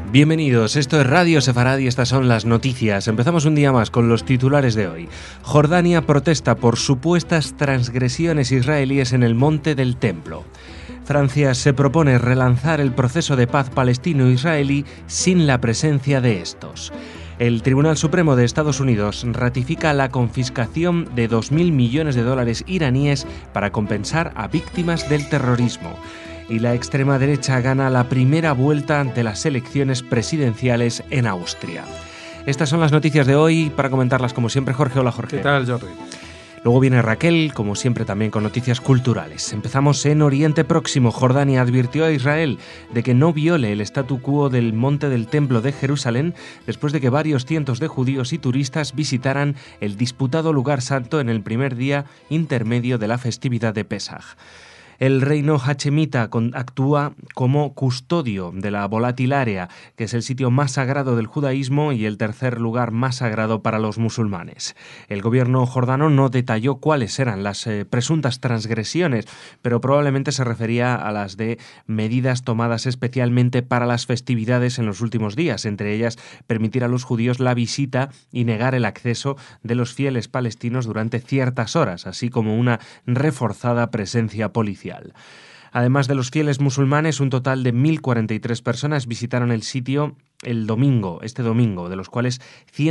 Bienvenidos, esto es Radio Sefarad y estas son las noticias. Empezamos un día más con los titulares de hoy. Jordania protesta por supuestas transgresiones israelíes en el Monte del Templo. Francia se propone relanzar el proceso de paz palestino-israelí sin la presencia de estos. El Tribunal Supremo de Estados Unidos ratifica la confiscación de 2.000 millones de dólares iraníes para compensar a víctimas del terrorismo. Y la extrema derecha gana la primera vuelta de las elecciones presidenciales en Austria. Estas son las noticias de hoy. Para comentarlas, como siempre, Jorge. Hola, Jorge. ¿Qué tal, Jordi? Luego viene Raquel, como siempre, también con noticias culturales. Empezamos en Oriente Próximo. Jordania advirtió a Israel de que no viole el statu quo del Monte del Templo de Jerusalén después de que varios cientos de judíos y turistas visitaran el disputado lugar santo en el primer día intermedio de la festividad de Pesaj. El reino hachemita actúa como custodio de la volátil área, que es el sitio más sagrado del judaísmo y el tercer lugar más sagrado para los musulmanes. El gobierno jordano no detalló cuáles eran las presuntas transgresiones, pero probablemente se refería a las de medidas tomadas especialmente para las festividades en los últimos días, entre ellas permitir a los judíos la visita y negar el acceso de los fieles palestinos durante ciertas horas, así como una reforzada presencia policial. Además de los fieles musulmanes, un total de 1.043 personas visitaron el sitio este domingo, de los cuales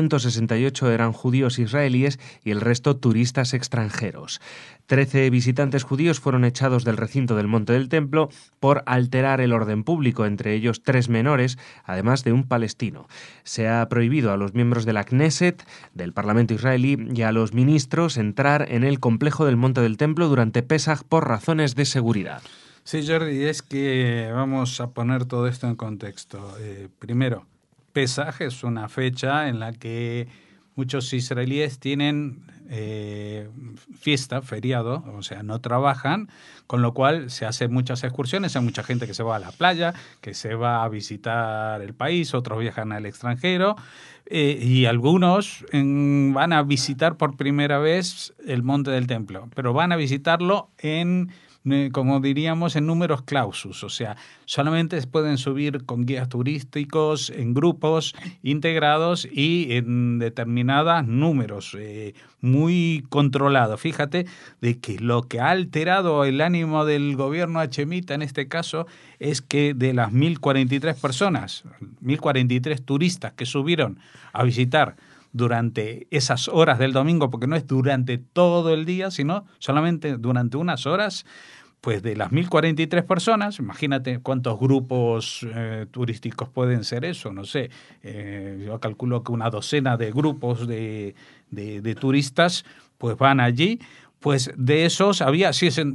168 eran judíos israelíes y el resto turistas extranjeros. 13 visitantes judíos fueron echados del recinto del Monte del Templo por alterar el orden público, entre ellos 3 menores, además de un palestino. Se ha prohibido a los miembros de la Knesset, del Parlamento israelí, y a los ministros entrar en el complejo del Monte del Templo durante Pesaj por razones de seguridad. Sí, Jordi, es que vamos a poner todo esto en contexto. Primero, Pesaj es una fecha en la que muchos israelíes tienen fiesta, feriado, o sea, no trabajan, con lo cual se hacen muchas excursiones, hay mucha gente que se va a la playa, que se va a visitar el país, otros viajan al extranjero, y algunos van a visitar por primera vez el Monte del Templo, pero van a visitarlo como diríamos, en números clausus, o sea, solamente pueden subir con guías turísticos en grupos integrados y en determinados números, muy controlados. Fíjate de que lo que ha alterado el ánimo del gobierno hachemita en este caso es que de las 1.043 personas, 1.043 turistas que subieron a visitar durante esas horas del domingo, porque no es durante todo el día, sino solamente durante unas horas, pues de las 1.043 personas, imagínate cuántos grupos turísticos pueden ser eso, no sé, yo calculo que una docena de grupos de turistas pues van allí. Pues de esos había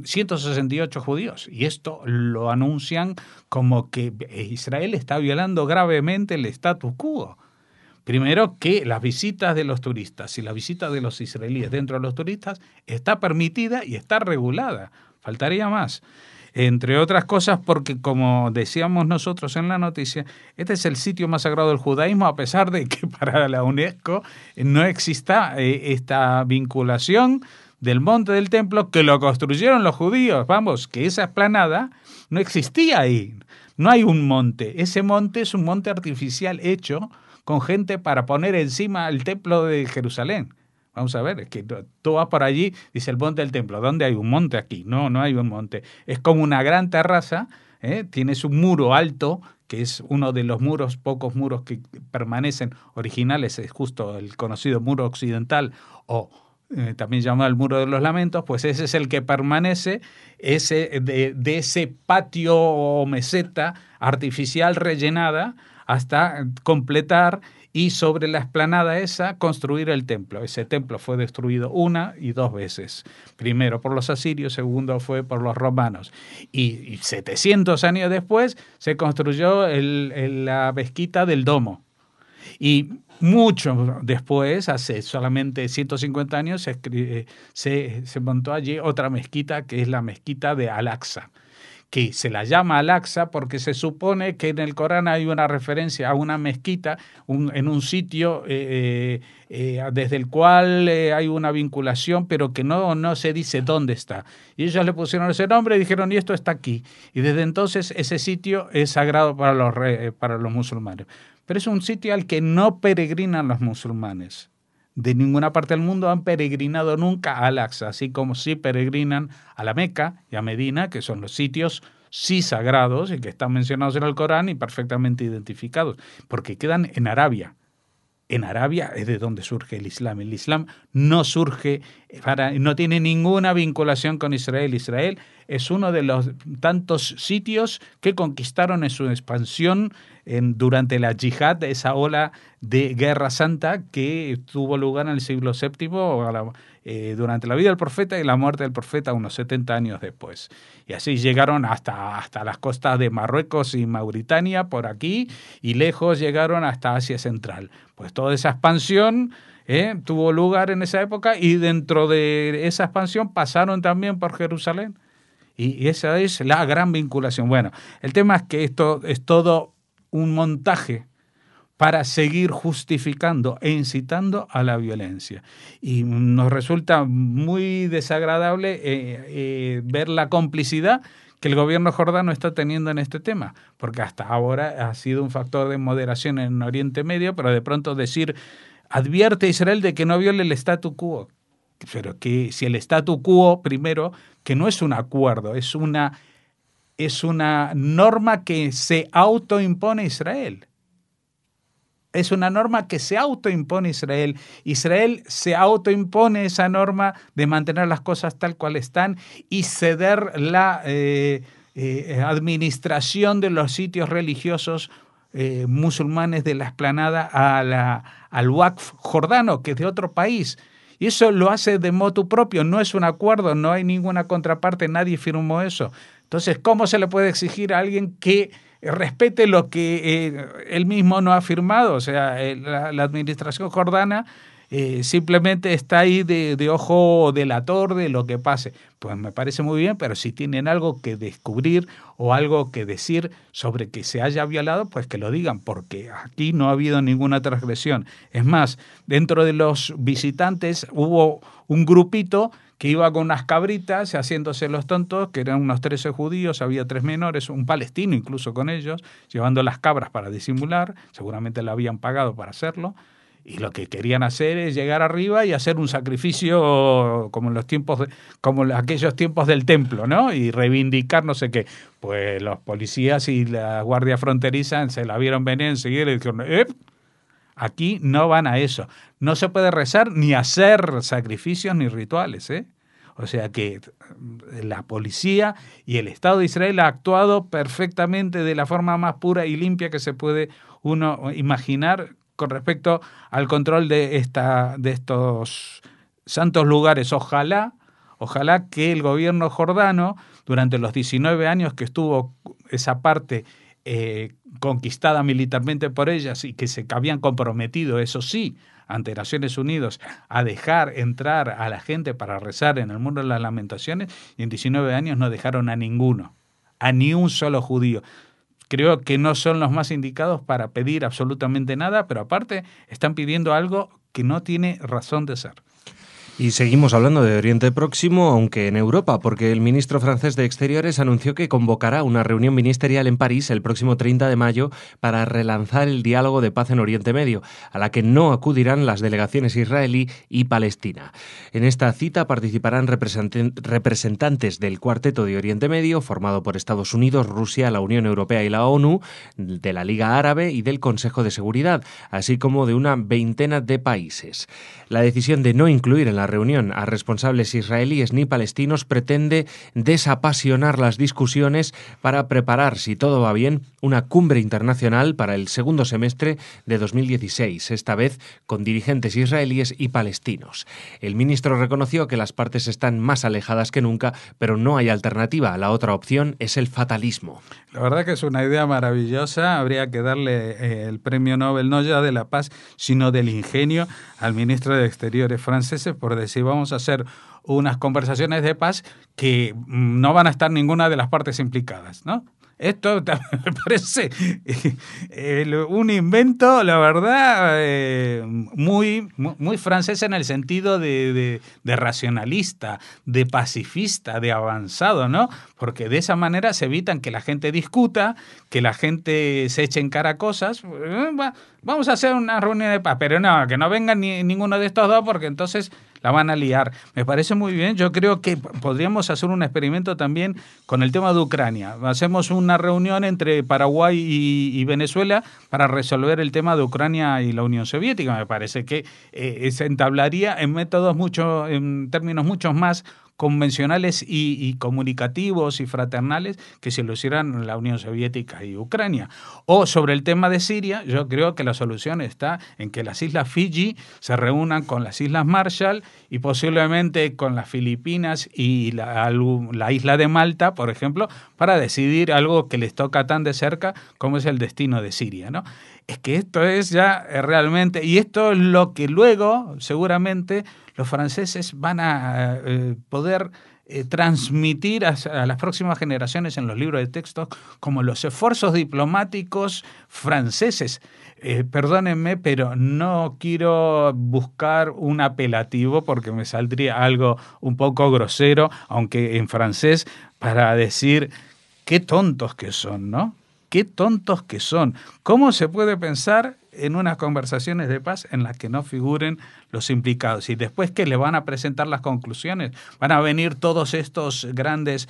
168 judíos y esto lo anuncian como que Israel está violando gravemente el status quo. Primero, que las visitas de los turistas y la visita de los israelíes dentro de los turistas está permitida y está regulada. Faltaría más. Entre otras cosas porque, como decíamos nosotros en la noticia, este es el sitio más sagrado del judaísmo, a pesar de que para la UNESCO no exista esta vinculación del Monte del Templo, que lo construyeron los judíos. Vamos, que esa explanada no existía ahí. No hay un monte. Ese monte es un monte artificial hecho con gente para poner encima el templo de Jerusalén. Vamos a ver, es que tú vas por allí, dice el Monte del Templo. ¿Dónde hay un monte aquí? No, no hay un monte. Es como una gran terraza, tienes un muro alto, que es uno de los pocos muros que permanecen originales, es justo el conocido muro occidental, o también llamado el Muro de los Lamentos, pues ese es el que permanece de ese patio o meseta artificial rellenada hasta completar y sobre la explanada esa construir el templo. Ese templo fue destruido 1 y 2 veces. Primero por los asirios, segundo fue por los romanos. Y 700 años después se construyó la mezquita del Domo. Y mucho después, hace solamente 150 años, se montó allí otra mezquita que es la mezquita de Al-Aqsa, que se la llama Al-Aqsa porque se supone que en el Corán hay una referencia a una mezquita en un sitio desde el cual hay una vinculación, pero que no se dice dónde está. Y ellos le pusieron ese nombre y dijeron, y esto está aquí. Y desde entonces ese sitio es sagrado para los musulmanes. Pero es un sitio al que no peregrinan los musulmanes. De ninguna parte del mundo han peregrinado nunca a Al-Aqsa, así como sí peregrinan a la Meca y a Medina, que son los sitios sí sagrados y que están mencionados en el Corán y perfectamente identificados, porque quedan en Arabia. En Arabia es de donde surge el Islam. El Islam no surge, no tiene ninguna vinculación con Israel. Israel es uno de los tantos sitios que conquistaron en su expansión durante la yihad, esa ola de guerra santa que tuvo lugar en el siglo VII durante la vida del profeta y la muerte del profeta unos 70 años después. Y así llegaron hasta las costas de Marruecos y Mauritania por aquí y lejos llegaron hasta Asia Central. Pues toda esa expansión tuvo lugar en esa época y dentro de esa expansión pasaron también por Jerusalén. Y esa es la gran vinculación. Bueno, el tema es que esto es todo un montaje para seguir justificando e incitando a la violencia. Y nos resulta muy desagradable ver la complicidad que el gobierno jordano está teniendo en este tema, porque hasta ahora ha sido un factor de moderación en Oriente Medio, pero de pronto decir, advierte a Israel de que no viole el statu quo. Pero que si el statu quo, primero, que no es un acuerdo, es una norma que se autoimpone Israel. Es una norma que se autoimpone Israel. Israel se autoimpone esa norma de mantener las cosas tal cual están y ceder la administración de los sitios religiosos musulmanes de la explanada al Waqf jordano, que es de otro país. Y eso lo hace de motu propio, no es un acuerdo, no hay ninguna contraparte, nadie firmó eso. Entonces, ¿cómo se le puede exigir a alguien que respete lo que él mismo no ha firmado? O sea, la administración jordana simplemente está ahí de ojo delator de lo que pase. Pues me parece muy bien, pero si tienen algo que descubrir o algo que decir sobre que se haya violado, pues que lo digan, porque aquí no ha habido ninguna transgresión. Es más, dentro de los visitantes hubo un grupito que iba con unas cabritas haciéndose los tontos, que eran unos 13 judíos, había 3 menores, un palestino incluso con ellos, llevando las cabras para disimular, seguramente le habían pagado para hacerlo, y lo que querían hacer es llegar arriba y hacer un sacrificio como en los tiempos, aquellos tiempos del templo, ¿no? Y reivindicar no sé qué. Pues los policías y la guardia fronteriza se la vieron venir enseguida y dijeron, aquí no van a eso. No se puede rezar ni hacer sacrificios ni rituales, ¿eh? O sea que la policía y el Estado de Israel ha actuado perfectamente de la forma más pura y limpia que se puede uno imaginar con respecto al control de estos santos lugares. Ojalá que el gobierno jordano, durante los 19 años que estuvo esa parte conquistada militarmente por ellas y que se habían comprometido, eso sí, ante Naciones Unidas, a dejar entrar a la gente para rezar en el Muro de las Lamentaciones, y en 19 años no dejaron a ninguno, a ni un solo judío. Creo que no son los más indicados para pedir absolutamente nada, pero aparte están pidiendo algo que no tiene razón de ser. Y seguimos hablando de Oriente Próximo, aunque en Europa, porque el ministro francés de Exteriores anunció que convocará una reunión ministerial en París el próximo 30 de mayo para relanzar el diálogo de paz en Oriente Medio, a la que no acudirán las delegaciones israelí y palestina. En esta cita participarán representantes del Cuarteto de Oriente Medio, formado por Estados Unidos, Rusia, la Unión Europea y la ONU, de la Liga Árabe y del Consejo de Seguridad, así como de una veintena de países. La decisión de no incluir en la reunión a responsables israelíes ni palestinos pretende desapasionar las discusiones para preparar, si todo va bien, una cumbre internacional para el segundo semestre de 2016, esta vez con dirigentes israelíes y palestinos. El ministro reconoció que las partes están más alejadas que nunca, pero no hay alternativa. La otra opción es el fatalismo. La verdad que es una idea maravillosa. Habría que darle el premio Nobel no ya de la paz, sino del ingenio al ministro de Exteriores franceses por decir, vamos a hacer unas conversaciones de paz que no van a estar ninguna de las partes implicadas, ¿no? Esto me parece un invento, la verdad, muy francés en el sentido de racionalista, de pacifista, de avanzado, ¿no? Porque de esa manera se evitan que la gente discuta, que la gente se eche en cara cosas. Vamos a hacer una reunión de paz, pero no, que no vengan ninguno de estos dos porque entonces la van a liar. Me parece muy bien. Yo creo que podríamos hacer un experimento también con el tema de Ucrania. Hacemos una reunión entre Paraguay y Venezuela para resolver el tema de Ucrania y la Unión Soviética. Me parece que se entablaría en términos mucho más convencionales y comunicativos y fraternales que si lo hicieran la Unión Soviética y Ucrania. O sobre el tema de Siria, yo creo que la solución está en que las islas Fiji se reúnan con las islas Marshall y posiblemente con las Filipinas y la isla de Malta, por ejemplo, para decidir algo que les toca tan de cerca como es el destino de Siria, ¿no? Es que esto es ya realmente, y esto es lo que luego seguramente los franceses van a poder transmitir a las próximas generaciones en los libros de texto como los esfuerzos diplomáticos franceses. Perdónenme, pero no quiero buscar un apelativo porque me saldría algo un poco grosero, aunque en francés, para decir qué tontos que son, ¿no? Qué tontos que son. ¿Cómo se puede pensar en unas conversaciones de paz en las que no figuren los implicados? Y después que le van a presentar las conclusiones, van a venir todos estos grandes,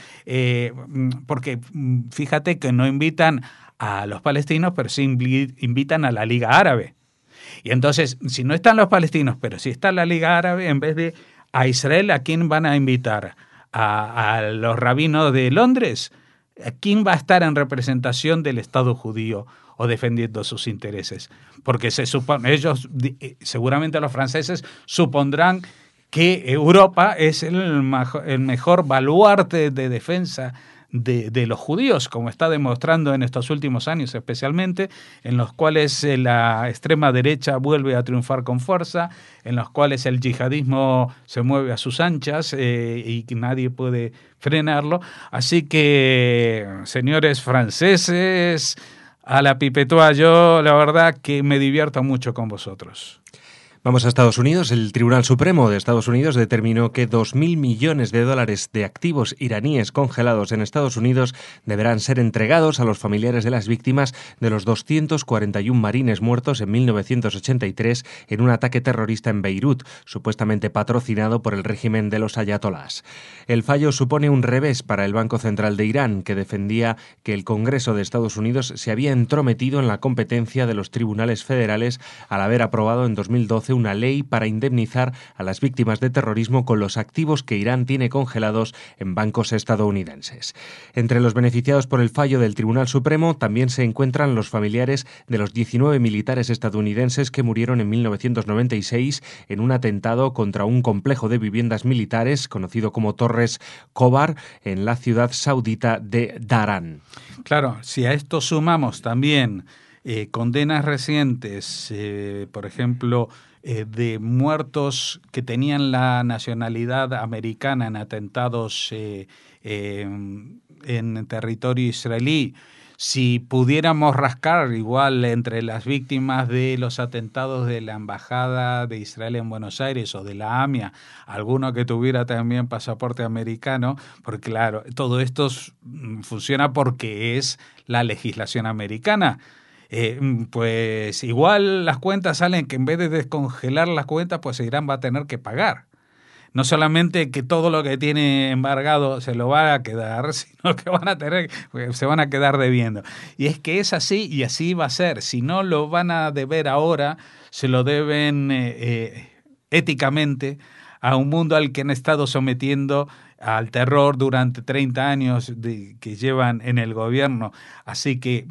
porque fíjate que no invitan a los palestinos, pero sí invitan a la Liga Árabe. Y entonces, si no están los palestinos, pero si está la Liga Árabe, en vez de a Israel, ¿a quién van a invitar? ¿A los rabinos de Londres? ¿Quién va a estar en representación del Estado judío o defendiendo sus intereses? Porque ellos, seguramente los franceses, supondrán que Europa es el mejor baluarte de defensa de los judíos, como está demostrando en estos últimos años especialmente, en los cuales la extrema derecha vuelve a triunfar con fuerza, en los cuales el yihadismo se mueve a sus anchas y que nadie puede frenarlo. Así que, señores franceses, a la pipetoa, yo la verdad que me divierto mucho con vosotros. Vamos a Estados Unidos. El Tribunal Supremo de Estados Unidos determinó que 2.000 millones de dólares de activos iraníes congelados en Estados Unidos deberán ser entregados a los familiares de las víctimas de los 241 marines muertos en 1983 en un ataque terrorista en Beirut, supuestamente patrocinado por el régimen de los ayatolás. El fallo supone un revés para el Banco Central de Irán, que defendía que el Congreso de Estados Unidos se había entrometido en la competencia de los tribunales federales al haber aprobado en 2012 una ley para indemnizar a las víctimas de terrorismo con los activos que Irán tiene congelados en bancos estadounidenses. Entre los beneficiados por el fallo del Tribunal Supremo también se encuentran los familiares de los 19 militares estadounidenses que murieron en 1996 en un atentado contra un complejo de viviendas militares conocido como Torres Khobar en la ciudad saudita de Daran. Claro, si a esto sumamos también condenas recientes, por ejemplo, de muertos que tenían la nacionalidad americana en atentados en territorio israelí. Si pudiéramos rascar igual entre las víctimas de los atentados de la Embajada de Israel en Buenos Aires o de la AMIA, alguno que tuviera también pasaporte americano, porque claro, todo esto funciona porque es la legislación americana. Pues igual las cuentas salen que en vez de descongelar las cuentas, pues Irán va a tener que pagar. No solamente que todo lo que tiene embargado se lo va a quedar, sino que se van a quedar debiendo. Y es que es así y así va a ser. Si no lo van a deber ahora, se lo deben éticamente a un mundo al que han estado sometiendo al terror durante 30 años que llevan en el gobierno. Así que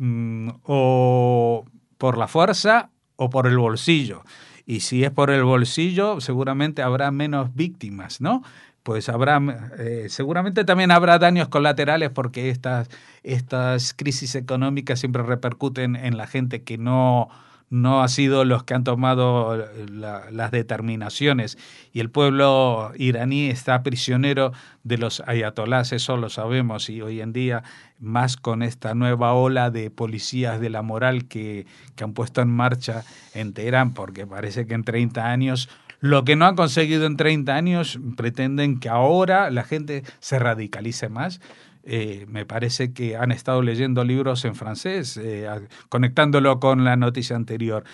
o por la fuerza o por el bolsillo. Y si es por el bolsillo, seguramente habrá menos víctimas, ¿no? Pues seguramente también habrá daños colaterales porque estas crisis económicas siempre repercuten en la gente que no no ha sido los que han tomado las determinaciones, y el pueblo iraní está prisionero de los ayatolás, eso lo sabemos, y hoy en día más con esta nueva ola de policías de la moral que han puesto en marcha en Teherán, porque parece que en 30 años, lo que no han conseguido en 30 años, pretenden que ahora la gente se radicalice más. Me parece que han estado leyendo libros en francés, conectándolo con la noticia anterior.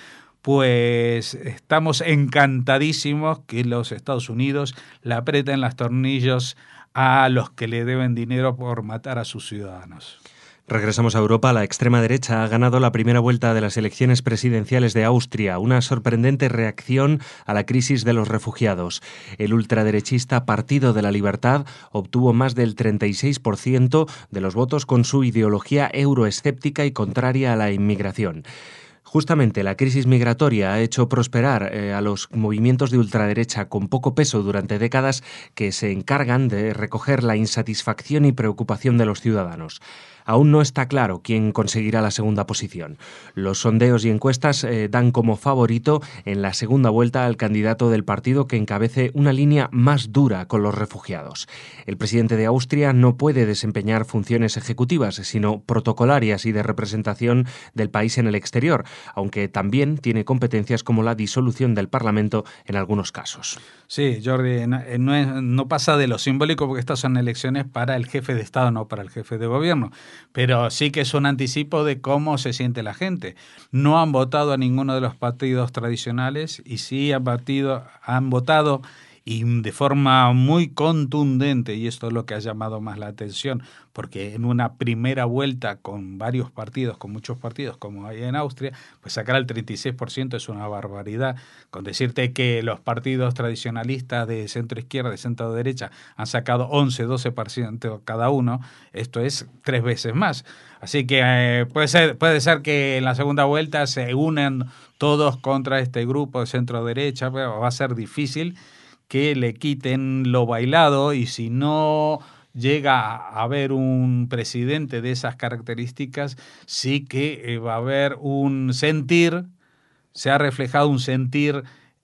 Pues estamos encantadísimos que los Estados Unidos le aprieten los tornillos a los que le deben dinero por matar a sus ciudadanos. Regresamos a Europa. La extrema derecha ha ganado la primera vuelta de las elecciones presidenciales de Austria, una sorprendente reacción a la crisis de los refugiados. El ultraderechista Partido de la Libertad obtuvo más del 36% de los votos con su ideología euroescéptica y contraria a la inmigración. Justamente la crisis migratoria ha hecho prosperar a los movimientos de ultraderecha con poco peso durante décadas, que se encargan de recoger la insatisfacción y preocupación de los ciudadanos. Aún no está claro quién conseguirá la segunda posición. Los sondeos y encuestas dan como favorito en la segunda vuelta al candidato del partido que encabece una línea más dura con los refugiados. El presidente de Austria no puede desempeñar funciones ejecutivas, sino protocolarias y de representación del país en el exterior, aunque también tiene competencias como la disolución del Parlamento en algunos casos. Sí, Jordi, no pasa de lo simbólico, porque estas son elecciones para el jefe de Estado, no para el jefe de gobierno. Pero sí que es un anticipo de cómo se siente la gente. No han votado a ninguno de los partidos tradicionales, y sí han votado y de forma muy contundente, y esto es lo que ha llamado más la atención, porque en una primera vuelta con varios partidos, con muchos partidos como hay en Austria, pues sacar al 36% es una barbaridad. Con decirte que los partidos tradicionalistas de centro izquierda, de centro derecha, han sacado 11-12% cada uno, esto es 3 veces más. Así que puede ser que en la segunda vuelta se unen todos contra este grupo de centro derecha, pero va a ser difícil que le quiten lo bailado, y si no llega a haber un presidente de esas características, sí que va a haber un sentir, se ha reflejado un sentir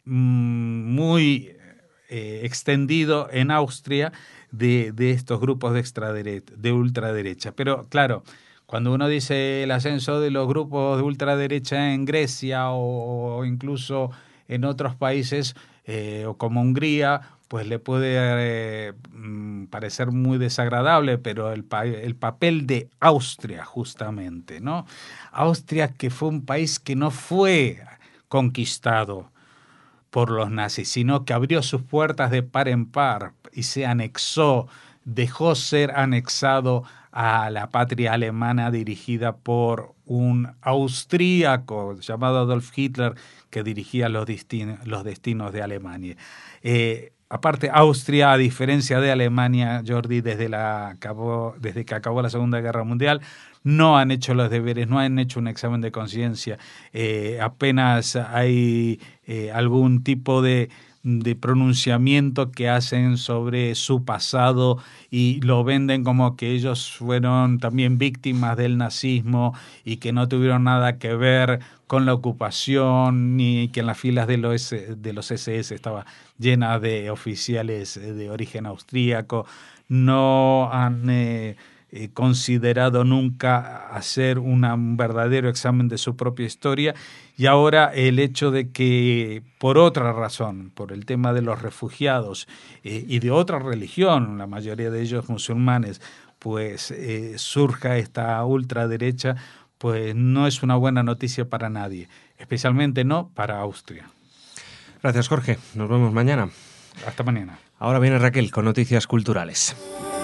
muy extendido en Austria de estos grupos de ultraderecha. Pero claro, cuando uno dice el ascenso de los grupos de ultraderecha en Grecia o incluso en otros países, o como Hungría, pues le puede parecer muy desagradable, pero el papel de Austria, justamente, ¿no? Austria, que fue un país que no fue conquistado por los nazis, sino que abrió sus puertas de par en par y se anexó, dejó ser anexado a la patria alemana dirigida por un austríaco llamado Adolf Hitler, que dirigía los destinos de Alemania. Aparte, Austria, a diferencia de Alemania, Jordi, desde que acabó la Segunda Guerra Mundial, no han hecho los deberes, no han hecho un examen de conciencia. Apenas hay algún tipo de pronunciamiento que hacen sobre su pasado, y lo venden como que ellos fueron también víctimas del nazismo y que no tuvieron nada que ver con la ocupación, ni que en las filas de los SS estaba llena de oficiales de origen austríaco. No han considerado nunca hacer un verdadero examen de su propia historia, y ahora el hecho de que por otra razón, por el tema de los refugiados y de otra religión, la mayoría de ellos musulmanes, pues surja esta ultraderecha, pues no es una buena noticia para nadie, especialmente no para Austria. Gracias, Jorge. Nos vemos mañana. Hasta mañana. Ahora viene Raquel con noticias culturales.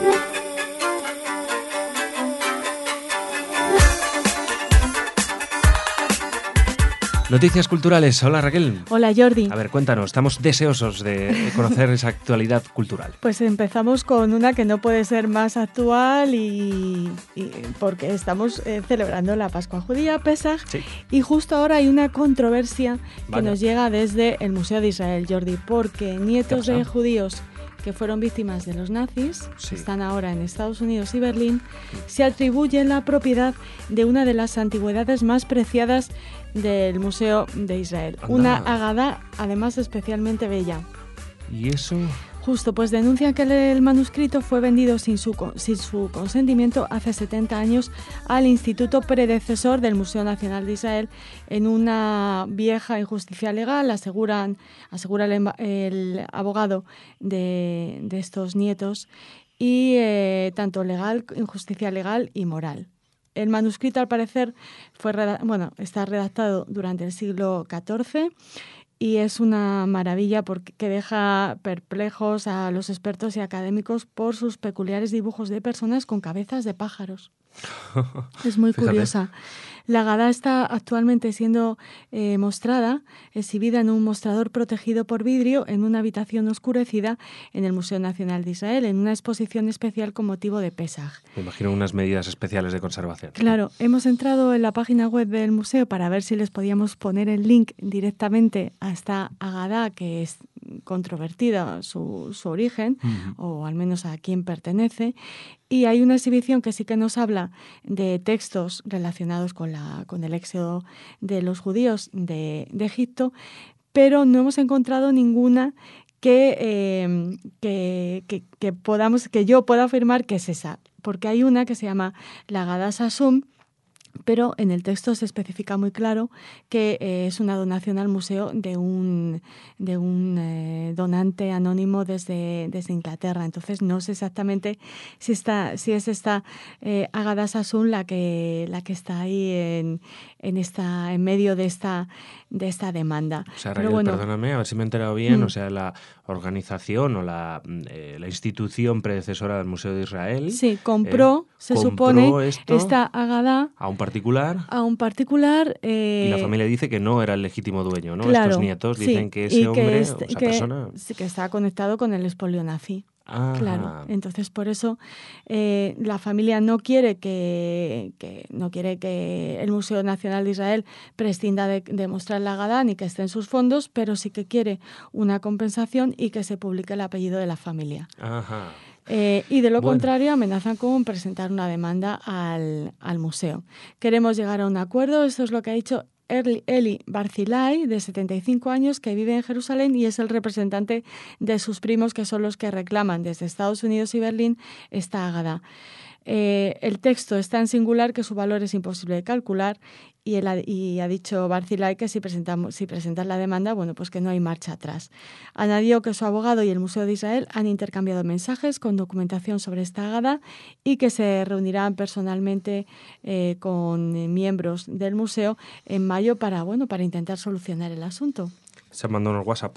Noticias culturales. Hola, Raquel. Hola, Jordi. A ver, cuéntanos, estamos deseosos de conocer esa actualidad cultural. Pues empezamos con una que no puede ser más actual y porque estamos celebrando la Pascua Judía, Pesaj, sí. Y justo ahora hay una controversia que Vaya. nos llega desde el Museo de Israel, Jordi, porque nietos de judíos que fueron víctimas de los nazis, Sí. están ahora en Estados Unidos y Berlín, se atribuye la propiedad de una de las antigüedades más preciadas del Museo de Israel. Anda. Una Agadá, además, especialmente bella. ¿Y eso? Justo, pues denuncian que el manuscrito fue vendido sin su consentimiento hace 70 años al instituto predecesor del Museo Nacional de Israel en una vieja injusticia legal, asegura el abogado de estos nietos, y tanto legal, injusticia legal y moral. El manuscrito, al parecer, está redactado durante el siglo XIV, y es una maravilla porque deja perplejos a los expertos y académicos por sus peculiares dibujos de personas con cabezas de pájaros. Es muy Fíjate. curiosa. La Agadá está actualmente siendo mostrada, exhibida en un mostrador protegido por vidrio en una habitación oscurecida en el Museo Nacional de Israel, en una exposición especial con motivo de Pesaj. Me imagino unas medidas especiales de conservación. Claro, hemos entrado en la página web del museo para ver si les podíamos poner el link directamente a esta Agadá, que es controvertida su origen, o al menos a quién pertenece. Y hay una exhibición que sí que nos habla de textos relacionados con el éxodo de los judíos de Egipto, pero no hemos encontrado ninguna que yo pueda afirmar que es esa, porque hay una que se llama la Agadá Sassoon, pero en el texto se especifica muy claro que es una donación al museo de un donante anónimo desde Inglaterra. Entonces no sé exactamente si es esta Agadá Sassoon la que está ahí en medio de esta demanda. O sea, Pero Raquel, bueno, perdóname, a ver si me he enterado bien. O sea, la organización o la institución predecesora del Museo de Israel sí, compró supone, esto esta Agadá a un particular. a un particular. Y la familia dice que no era el legítimo dueño, ¿no? Claro, Estos nietos sí, dicen que ese y hombre, o esa persona... sí, que está conectado con el expolio nazi. Ajá. Claro, entonces por eso la familia no quiere que el Museo Nacional de Israel prescinda de mostrar la Agadá ni que esté en sus fondos, pero sí que quiere una compensación y que se publique el apellido de la familia. Ajá. Y de lo contrario amenazan con presentar una demanda al museo. Queremos llegar a un acuerdo, esto es lo que ha dicho Eli Barzilai, de 75 años, que vive en Jerusalén y es el representante de sus primos, que son los que reclaman desde Estados Unidos y Berlín esta Agadá. El texto es tan singular que su valor es imposible de calcular, y ha dicho Barzilai que si presentan la demanda, bueno, pues que no hay marcha atrás. Añadió que su abogado y el Museo de Israel han intercambiado mensajes con documentación sobre esta Agadá y que se reunirán personalmente con miembros del museo en mayo para intentar solucionar el asunto. Se mandó unos WhatsApp.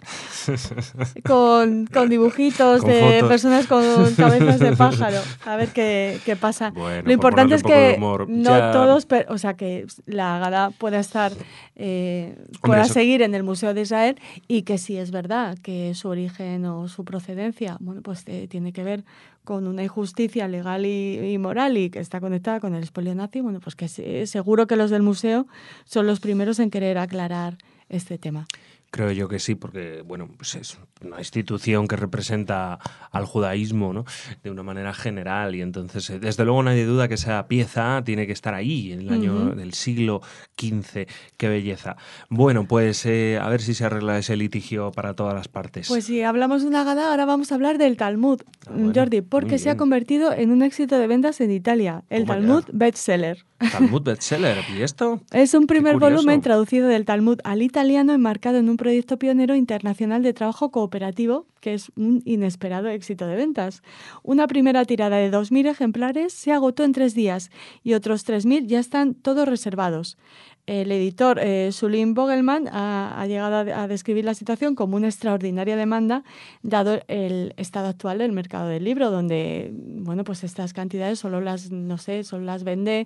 Con dibujitos con de fotos. Personas con cabezas de pájaro. A ver qué pasa. Bueno, lo importante es que no ya... todos, o sea, que la Agadá pueda estar, pueda seguir en el Museo de Israel, y que si es verdad que su origen o su procedencia, bueno, pues tiene que ver con una injusticia legal y moral y que está conectada con el expolio nazi, bueno, pues que seguro que los del museo son los primeros en querer aclarar este tema. Creo yo que sí, porque bueno, pues es una institución que representa al judaísmo, ¿no?, de una manera general, y entonces desde luego nadie duda que esa pieza tiene que estar ahí en el año del siglo XV. ¡Qué belleza! Bueno, pues a ver si se arregla ese litigio para todas las partes. Pues si hablamos de una Agadá, ahora vamos a hablar del Talmud, bueno, Jordi, porque se ha convertido en un éxito de ventas en Italia, el Talmud bestseller. Talmud bestseller, ¿y esto? Es un primer volumen traducido del Talmud al italiano, enmarcado en un proyecto pionero internacional de trabajo cooperativo, que es un inesperado éxito de ventas. Una primera tirada de 2.000 ejemplares se agotó en 3 días y otros 3.000 ya están todos reservados. El editor Sulim Vogelman ha llegado a describir la situación como una extraordinaria demanda, dado el estado actual del mercado del libro, donde, bueno, pues estas cantidades solo las vende,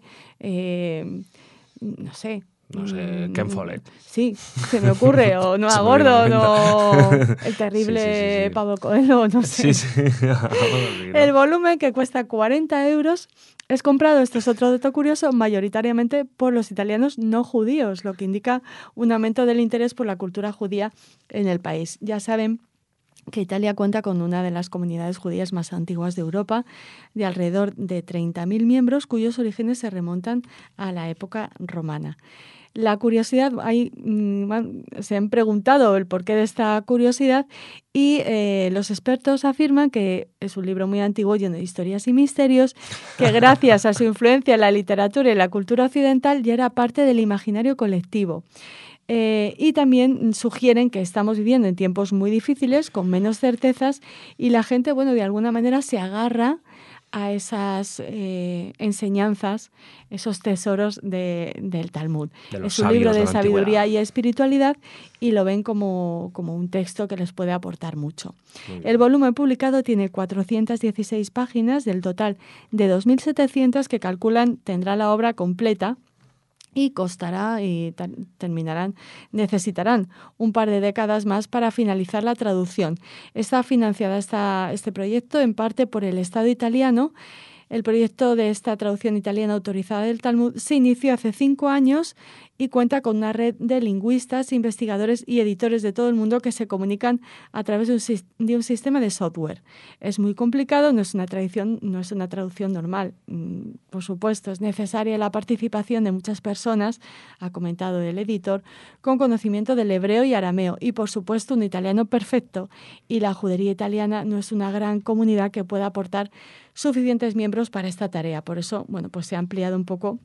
no sé, Ken Follett. Sí, se me ocurre, o Noah Gordon, o el terrible Pablo Coelho, no sé. Sí. El volumen, que cuesta 40 euros, es comprado, esto es otro dato curioso, mayoritariamente por los italianos no judíos, lo que indica un aumento del interés por la cultura judía en el país. Ya saben que Italia cuenta con una de las comunidades judías más antiguas de Europa, de alrededor de 30.000 miembros, cuyos orígenes se remontan a la época romana. La curiosidad, se han preguntado el porqué de esta curiosidad y los expertos afirman que es un libro muy antiguo lleno de historias y misterios, que gracias a su influencia en la literatura y la cultura occidental ya era parte del imaginario colectivo. Y también sugieren que estamos viviendo en tiempos muy difíciles, con menos certezas, y la gente, bueno, de alguna manera se agarra a esas enseñanzas, esos tesoros del Talmud. Es un libro de sabiduría y espiritualidad y lo ven como un texto que les puede aportar mucho. El volumen publicado tiene 416 páginas del total de 2.700 que calculan tendrá la obra completa, y costará y necesitarán un par de décadas más para finalizar la traducción. Está financiada este proyecto en parte por el Estado italiano. El proyecto de esta traducción italiana autorizada del Talmud se inició hace 5 años y cuenta con una red de lingüistas, investigadores y editores de todo el mundo que se comunican a través de un sistema de software. Es muy complicado, no es una traducción normal. Por supuesto, es necesaria la participación de muchas personas, ha comentado el editor, con conocimiento del hebreo y arameo y, por supuesto, un italiano perfecto. Y la judería italiana no es una gran comunidad que pueda aportar suficientes miembros para esta tarea. Por eso, bueno, pues se ha ampliado un poco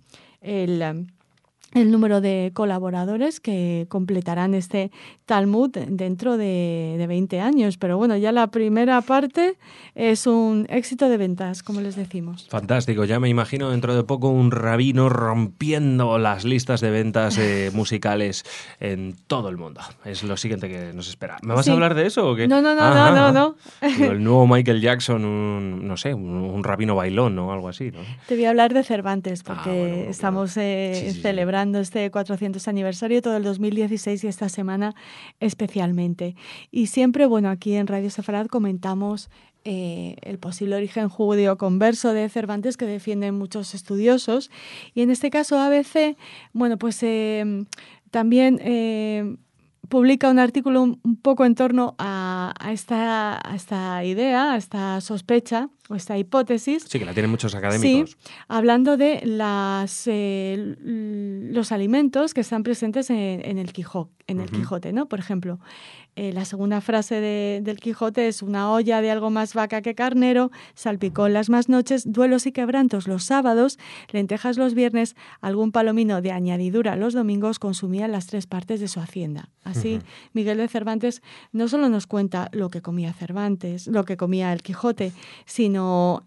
el número de colaboradores que completarán este Talmud dentro de 20 años. Pero bueno, ya la primera parte es un éxito de ventas, como les decimos. Fantástico. Ya me imagino dentro de poco un rabino rompiendo las listas de ventas musicales en todo el mundo. Es lo siguiente que nos espera. ¿Me vas a hablar de eso o qué? No. El nuevo Michael Jackson, un rabino bailón o algo así, ¿no? Te voy a hablar de Cervantes porque estamos celebrando este 400 aniversario, todo el 2016 y esta semana especialmente. Y siempre, bueno, aquí en Radio Sefarad comentamos el posible origen judío converso de Cervantes que defienden muchos estudiosos. Y en este caso ABC, bueno, pues también publica un artículo un poco en torno a esta idea, a esta sospecha o esta hipótesis. Sí, que la tienen muchos académicos. Sí, hablando de los alimentos que están presentes en el Quijote, ¿no? Por ejemplo, la segunda frase del Quijote es: una olla de algo más vaca que carnero, salpicón las más noches, duelos y quebrantos los sábados, lentejas los viernes, algún palomino de añadidura los domingos consumía las 3 partes de su hacienda. Así, Miguel de Cervantes no solo nos cuenta lo que comía Cervantes, lo que comía el Quijote, sino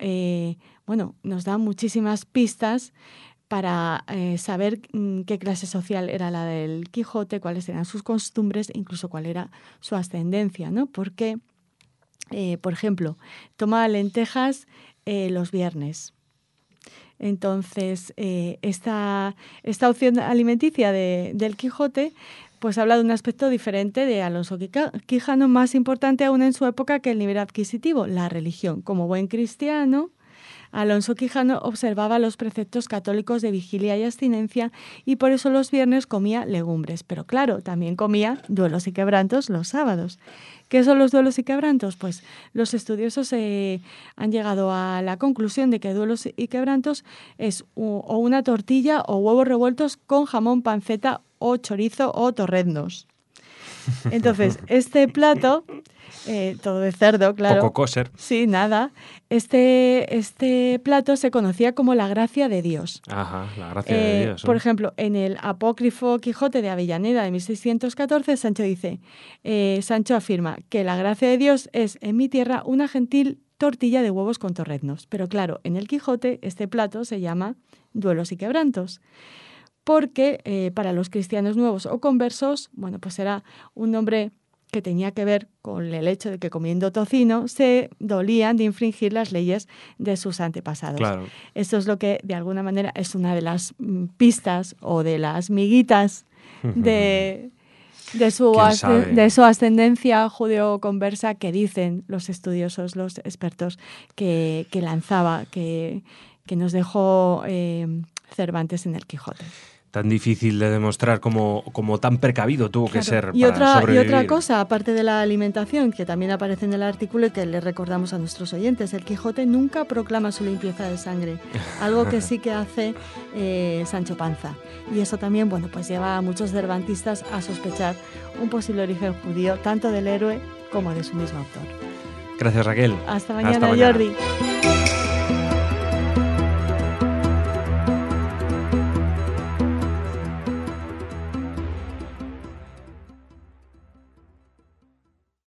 nos da muchísimas pistas para saber qué clase social era la del Quijote, cuáles eran sus costumbres, incluso cuál era su ascendencia, ¿no? Porque, por ejemplo, tomaba lentejas los viernes. Entonces, esta opción alimenticia del Quijote pues habla de un aspecto diferente de Alonso Quijano, más importante aún en su época que el nivel adquisitivo, la religión. Como buen cristiano, Alonso Quijano observaba los preceptos católicos de vigilia y abstinencia y por eso los viernes comía legumbres. Pero claro, también comía duelos y quebrantos los sábados. ¿Qué son los duelos y quebrantos? Pues los estudiosos han llegado a la conclusión de que duelos y quebrantos es o una tortilla o huevos revueltos con jamón, panceta o chorizo o torreznos. Entonces, este plato, todo de cerdo, claro. Poco kosher. Sí, nada. Este plato se conocía como la gracia de Dios. Ajá, la gracia de Dios. Por ejemplo, en el apócrifo Quijote de Avellaneda de 1614, Sancho afirma que la gracia de Dios es en mi tierra una gentil tortilla de huevos con torreznos. Pero claro, en el Quijote este plato se llama duelos y quebrantos. Porque para los cristianos nuevos o conversos, bueno, pues era un nombre que tenía que ver con el hecho de que comiendo tocino se dolían de infringir las leyes de sus antepasados. Claro. Esto es lo que, de alguna manera, es una de las pistas o de las miguitas de su ascendencia judeo-conversa que dicen los estudiosos, los expertos, que lanzaba, que nos dejó Cervantes en el Quijote. tan difícil de demostrar como tan precavido tuvo que ser y para sobrevivir. Y otra cosa, aparte de la alimentación, que también aparece en el artículo y que le recordamos a nuestros oyentes, el Quijote nunca proclama su limpieza de sangre, algo que sí que hace Sancho Panza. Y eso también, bueno, pues lleva a muchos cervantistas a sospechar un posible origen judío, tanto del héroe como de su mismo autor. Gracias, Raquel. Hasta mañana, Jordi.